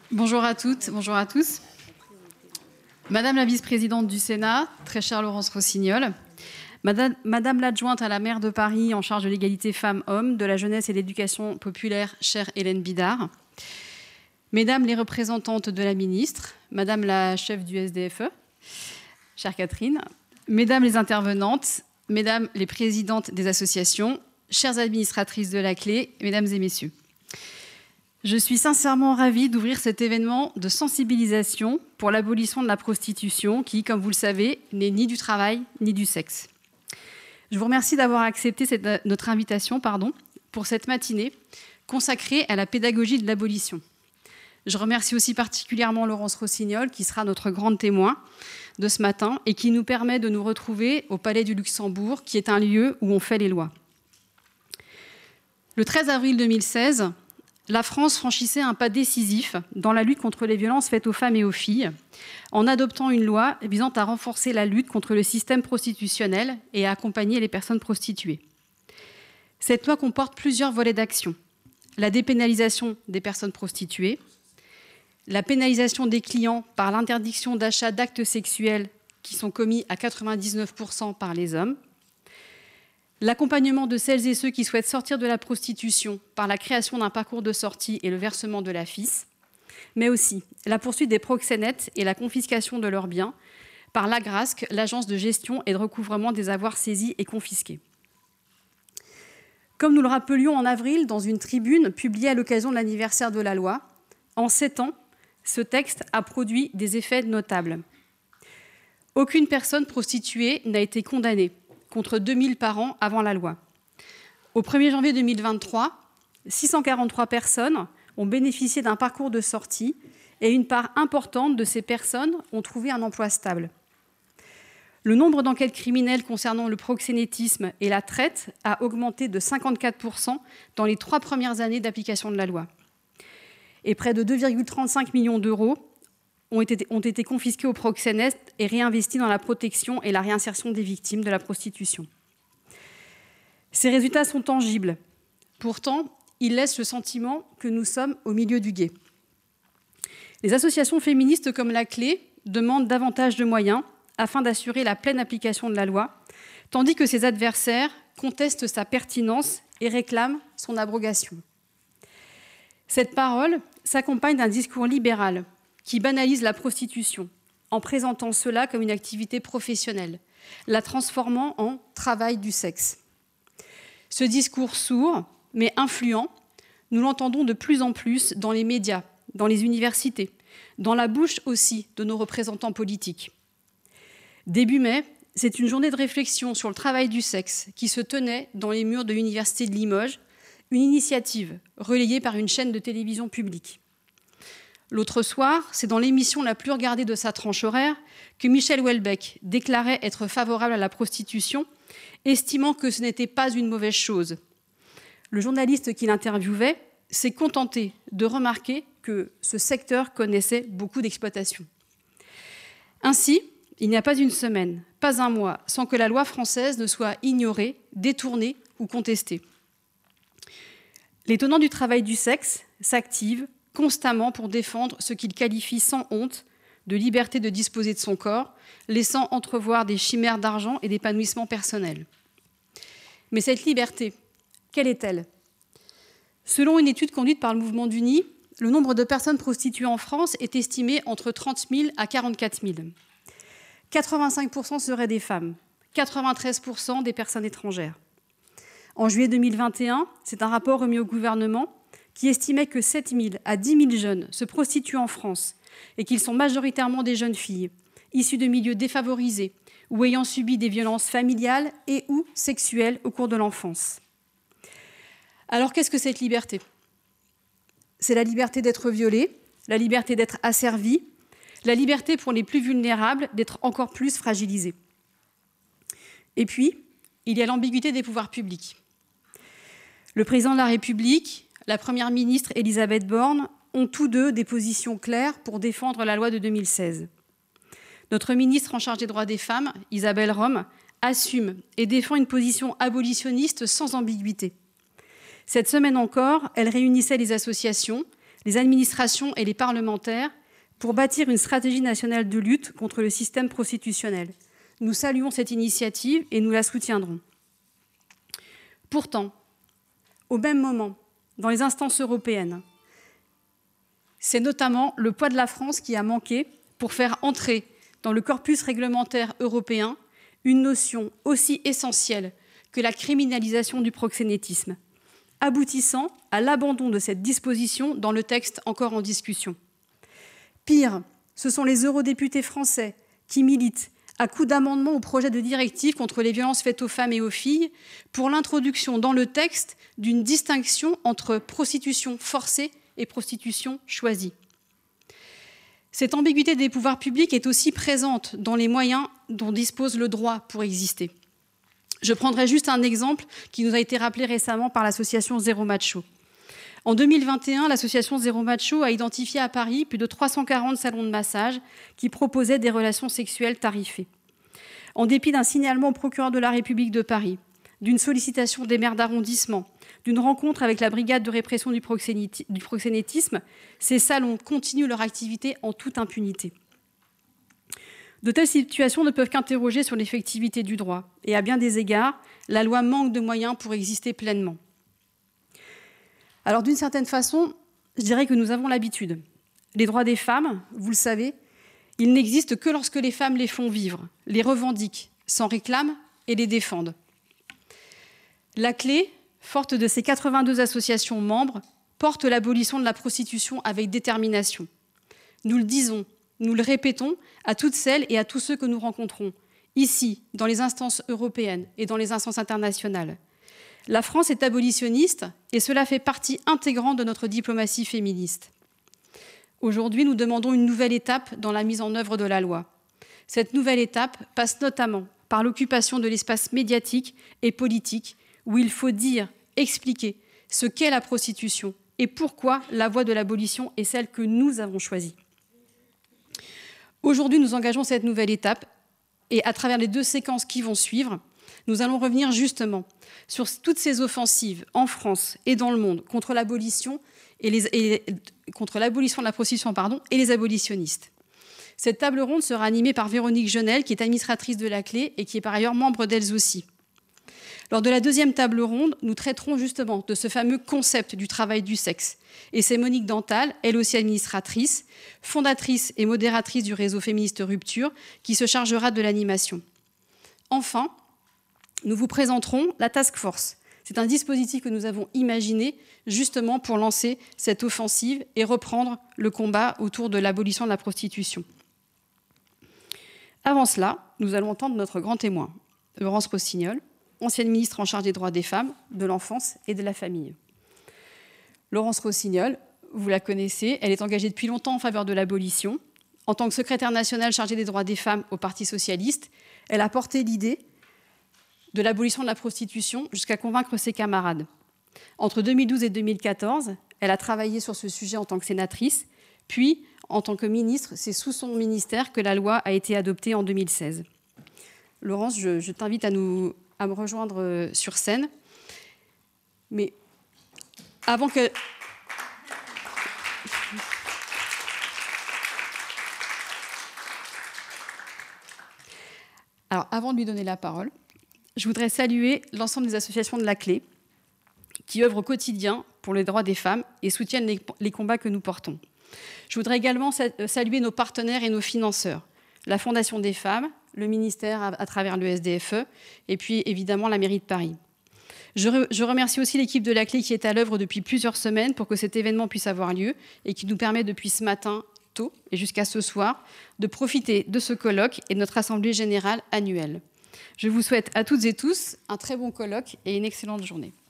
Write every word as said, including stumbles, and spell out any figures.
Bonjour à toutes, bonjour à tous. Madame la vice-présidente du Sénat, très chère Laurence Rossignol, Madame, Madame l'adjointe à la maire de Paris en charge de l'égalité femmes-hommes, de la jeunesse et de l'éducation populaire, chère Hélène Bidard, Mesdames les représentantes de la ministre, Madame la chef du S D F E, chère Catherine, Mesdames les intervenantes, Mesdames les présidentes des associations, chères administratrices de la clé, Mesdames et Messieurs. Je suis sincèrement ravie d'ouvrir cet événement de sensibilisation pour l'abolition de la prostitution qui, comme vous le savez, n'est ni du travail ni du sexe. Je vous remercie d'avoir accepté cette, notre invitation pardon, pour cette matinée consacrée à la pédagogie de l'abolition. Je remercie aussi particulièrement Laurence Rossignol, qui sera notre grande témoin de ce matin et qui nous permet de nous retrouver au Palais du Luxembourg, qui est un lieu où on fait les lois. Le treize avril deux mille seize, la France franchissait un pas décisif dans la lutte contre les violences faites aux femmes et aux filles, en adoptant une loi visant à renforcer la lutte contre le système prostitutionnel et à accompagner les personnes prostituées. Cette loi comporte plusieurs volets d'action. La dépénalisation des personnes prostituées, la pénalisation des clients par l'interdiction d'achat d'actes sexuels qui sont commis à quatre-vingt-dix-neuf pour cent par les hommes, l'accompagnement de celles et ceux qui souhaitent sortir de la prostitution par la création d'un parcours de sortie et le versement de la F I S, mais aussi la poursuite des proxénètes et la confiscation de leurs biens par l'Agrasc, l'agence de gestion et de recouvrement des avoirs saisis et confisqués. Comme nous le rappelions en avril dans une tribune publiée à l'occasion de l'anniversaire de la loi, en sept ans, ce texte a produit des effets notables. Aucune personne prostituée n'a été condamnée, contre deux mille par an avant la loi. Au premier janvier deux mille vingt-trois, six cent quarante-trois personnes ont bénéficié d'un parcours de sortie et une part importante de ces personnes ont trouvé un emploi stable. Le nombre d'enquêtes criminelles concernant le proxénétisme et la traite a augmenté de cinquante-quatre pour cent dans les trois premières années d'application de la loi. Et près de deux virgule trente-cinq millions d'euros ont été, ont été confisqués aux proxénètes et réinvestis dans la protection et la réinsertion des victimes de la prostitution. Ces résultats sont tangibles. Pourtant, ils laissent le sentiment que nous sommes au milieu du gué. Les associations féministes comme La Clé demandent davantage de moyens afin d'assurer la pleine application de la loi, tandis que ses adversaires contestent sa pertinence et réclament son abrogation. Cette parole s'accompagne d'un discours libéral qui banalise la prostitution en présentant cela comme une activité professionnelle, la transformant en travail du sexe. Ce discours sourd, mais influent, nous l'entendons de plus en plus dans les médias, dans les universités, dans la bouche aussi de nos représentants politiques. Début mai, c'est une journée de réflexion sur le travail du sexe qui se tenait dans les murs de l'Université de Limoges, une initiative relayée par une chaîne de télévision publique. L'autre soir, c'est dans l'émission la plus regardée de sa tranche horaire que Michel Houellebecq déclarait être favorable à la prostitution, estimant que ce n'était pas une mauvaise chose. Le journaliste qui l'interviewait s'est contenté de remarquer que ce secteur connaissait beaucoup d'exploitation. Ainsi, il n'y a pas une semaine, pas un mois, sans que la loi française ne soit ignorée, détournée ou contestée. Les tenants du travail du sexe s'activent constamment pour défendre ce qu'ils qualifient sans honte de liberté de disposer de son corps, laissant entrevoir des chimères d'argent et d'épanouissement personnel. Mais cette liberté, quelle est-elle ? Selon une étude conduite par le Mouvement du Nid, le nombre de personnes prostituées en France est estimé entre trente mille à quarante-quatre mille. quatre-vingt-cinq pour cent seraient des femmes, quatre-vingt-treize pour cent des personnes étrangères. En juillet deux mille vingt et un, c'est un rapport remis au gouvernement qui estimait que sept mille à dix mille jeunes se prostituent en France et qu'ils sont majoritairement des jeunes filles, issues de milieux défavorisés ou ayant subi des violences familiales et ou sexuelles au cours de l'enfance. Alors qu'est-ce que cette liberté ? C'est la liberté d'être violée, la liberté d'être asservie, la liberté pour les plus vulnérables d'être encore plus fragilisés. Et puis, il y a l'ambiguïté des pouvoirs publics. Le président de la République, la première ministre Elisabeth Borne ont tous deux des positions claires pour défendre la loi de deux mille seize. Notre ministre en charge des droits des femmes, Isabelle Rome, assume et défend une position abolitionniste sans ambiguïté. Cette semaine encore, elle réunissait les associations, les administrations et les parlementaires pour bâtir une stratégie nationale de lutte contre le système prostitutionnel. Nous saluons cette initiative et nous la soutiendrons. Pourtant, au même moment, dans les instances européennes, c'est notamment le poids de la France qui a manqué pour faire entrer dans le corpus réglementaire européen une notion aussi essentielle que la criminalisation du proxénétisme, aboutissant à l'abandon de cette disposition dans le texte encore en discussion. Pire, ce sont les eurodéputés français qui militent à coups d'amendements au projet de directive contre les violences faites aux femmes et aux filles pour l'introduction dans le texte d'une distinction entre prostitution forcée et prostitution choisie. Cette ambiguïté des pouvoirs publics est aussi présente dans les moyens dont dispose le droit pour exister. Je prendrai juste un exemple qui nous a été rappelé récemment par l'association Zéro Macho. En deux mille vingt et un, l'association Zéro Macho a identifié à Paris plus de trois cent quarante salons de massage qui proposaient des relations sexuelles tarifées. En dépit d'un signalement au procureur de la République de Paris, d'une sollicitation des maires d'arrondissement, d'une rencontre avec la brigade de répression du proxénétisme, ces salons continuent leur activité en toute impunité. De telles situations ne peuvent qu'interroger sur l'effectivité du droit. Et à bien des égards, la loi manque de moyens pour exister pleinement. Alors d'une certaine façon, je dirais que nous avons l'habitude. Les droits des femmes, vous le savez, ils n'existent que lorsque les femmes les font vivre, les revendiquent, s'en réclament et les défendent. La clé, forte de ses quatre-vingt-deux associations membres, porte l'abolition de la prostitution avec détermination. Nous le disons, nous le répétons à toutes celles et à tous ceux que nous rencontrons, ici, dans les instances européennes et dans les instances internationales. La France est abolitionniste et cela fait partie intégrante de notre diplomatie féministe. Aujourd'hui, nous demandons une nouvelle étape dans la mise en œuvre de la loi. Cette nouvelle étape passe notamment par l'occupation de l'espace médiatique et politique où il faut dire, expliquer ce qu'est la prostitution et pourquoi la voie de l'abolition est celle que nous avons choisie. Aujourd'hui, nous engageons cette nouvelle étape et à travers les deux séquences qui vont suivre, nous allons revenir justement sur toutes ces offensives en France et dans le monde contre l'abolition et les, et, contre l'abolition de la prostitution pardon, et les abolitionnistes. Cette table ronde sera animée par Véronique Jeunel, qui est administratrice de la Clé et qui est par ailleurs membre d'Elles aussi. Lors de la deuxième table ronde, nous traiterons justement de ce fameux concept du travail du sexe. Et c'est Monique Dantal, elle aussi administratrice, fondatrice et modératrice du réseau féministe Rupture, qui se chargera de l'animation. Enfin, nous vous présenterons la Task Force. C'est un dispositif que nous avons imaginé justement pour lancer cette offensive et reprendre le combat autour de l'abolition de la prostitution. Avant cela, nous allons entendre notre grand témoin, Laurence Rossignol, ancienne ministre en charge des droits des femmes, de l'enfance et de la famille. Laurence Rossignol, vous la connaissez, elle est engagée depuis longtemps en faveur de l'abolition. En tant que secrétaire nationale chargée des droits des femmes au Parti socialiste, elle a porté l'idée de l'abolition de la prostitution jusqu'à convaincre ses camarades. Entre deux mille douze et deux mille quatorze, elle a travaillé sur ce sujet en tant que sénatrice, puis en tant que ministre, c'est sous son ministère que la loi a été adoptée en deux mille seize. Laurence, je, je t'invite à nous... à me rejoindre sur scène. Mais avant que... Alors, avant de lui donner la parole, je voudrais saluer l'ensemble des associations de la Clé qui œuvrent au quotidien pour les droits des femmes et soutiennent les, les combats que nous portons. Je voudrais également saluer nos partenaires et nos financeurs, la Fondation des femmes, le ministère à, à travers le S D F E et puis évidemment la mairie de Paris. Je, re, je remercie aussi l'équipe de la Clé qui est à l'œuvre depuis plusieurs semaines pour que cet événement puisse avoir lieu et qui nous permet depuis ce matin tôt et jusqu'à ce soir de profiter de ce colloque et de notre assemblée générale annuelle. Je vous souhaite à toutes et tous un très bon colloque et une excellente journée.